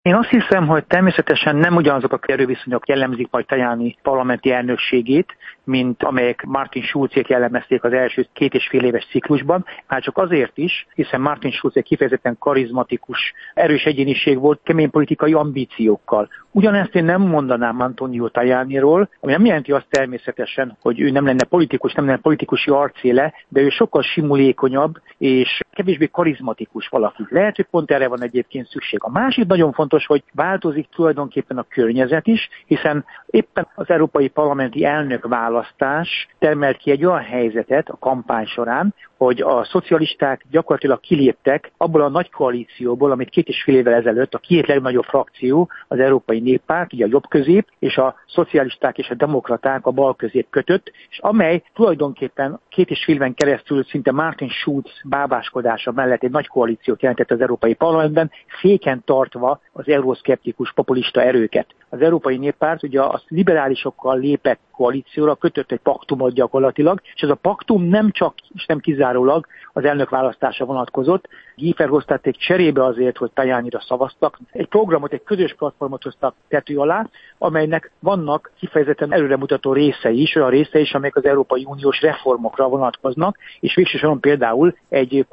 Én azt hiszem, hogy természetesen nem ugyanazok a erőviszonyok jellemzik majd Tajani parlamenti elnökségét, mint amelyek Martin Schulzék jellemezték az első 2,5 éves ciklusban, már csak azért is, hiszen Martin Schulz egy kifejezetten karizmatikus, erős egyéniség volt, kemény politikai ambíciókkal. Ugyanezt én nem mondanám Antonio Tajaniról, ami nem jelenti azt természetesen, hogy ő nem lenne politikus, nem lenne politikusi arcéle, de ő sokkal simulékonyabb és kevésbé karizmatikus valaki. Lehet, hogy pont erre van egyébként szükség. A másik nagyon fontos, hogy változik tulajdonképpen a környezet is, hiszen éppen az európai parlamenti elnökválasztás termelt ki egy olyan helyzetet a kampány során, hogy a szocialisták gyakorlatilag kiléptek abból a nagy koalícióból, amit 2,5 évvel ezelőtt a két legnagyobb frakció, az Európai Néppárt, ugye a jobb-közép, és a szocialisták és a demokraták a bal-közép kötött, és amely tulajdonképpen 2,5 éven keresztül szinte Martin Schulz bábáskodása mellett egy nagy koalíciót jelentett az Európai Parlamentben, féken tartva az euroszkeptikus populista erőket. Az Európai Néppárt ugye a liberálisokkal lépett koalícióra, kötött egy paktumot gyakorlatilag, és ez a paktum nem csak és nem kizárólag az elnökválasztásra vonatkozott. Guy Verhofstadték cserébe azért, hogy Tajanira szavaztak, egy programot, egy közös platformot hoztak tető alá, amelynek vannak kifejezetten előremutató részei is, olyan részei is, amelyek az Európai Uniós reformokra vonatkoznak, és végső soron például egy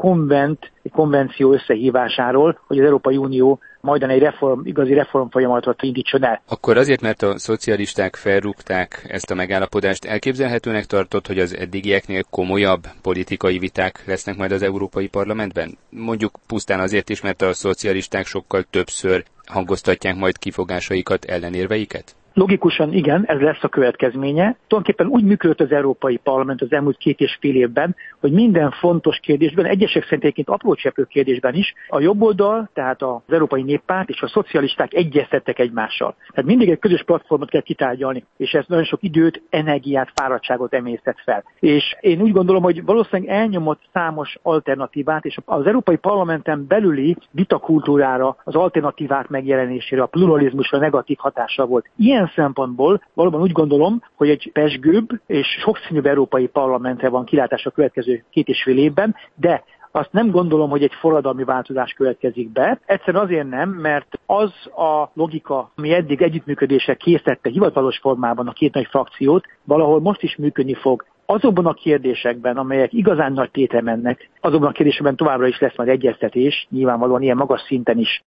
konvenció összehívásáról, hogy az Európai Unió majdan egy igazi reformfolyamatot indítson el. Akkor azért, mert a szocialisták felrúgták ezt a megállapodást, elképzelhetőnek tartott, hogy az eddigieknél komolyabb politikai viták lesznek majd az Európai Parlamentben? Mondjuk pusztán azért is, mert a szocialisták sokkal többször hangoztatják majd kifogásaikat, ellenérveiket? Logikusan igen, ez lesz a következménye. Tulajdonképpen úgy működött az Európai Parlament az elmúlt 2,5 évben, hogy minden fontos kérdésben, egyesek szerint egyébként apró cseprő kérdésben is, a jobboldal, tehát az Európai Néppárt és a szocialisták egyeztettek egymással. Tehát mindig egy közös platformot kell kitárgyalni, és ez nagyon sok időt, energiát, fáradtságot emésztett fel. És én úgy gondolom, hogy valószínűleg elnyomott számos alternatívát, és az Európai Parlamenten belüli vitakultúrára, az alternatívák megjelenésére, a pluralizmusra negatív hatással volt. Ilyen szempontból valóban úgy gondolom, hogy egy pezsgőbb és sokszínűbb Európai Parlamentre van kilátás a következő 2,5 évben, de azt nem gondolom, hogy egy forradalmi változás következik be. Egyszerűen azért nem, mert az a logika, ami eddig együttműködésre készítette hivatalos formában a két nagy frakciót, valahol most is működni fog. Azokban a kérdésekben, amelyek igazán nagy tétre mennek, azokban a kérdésekben továbbra is lesz majd egyeztetés, nyilvánvalóan ilyen magas szinten is.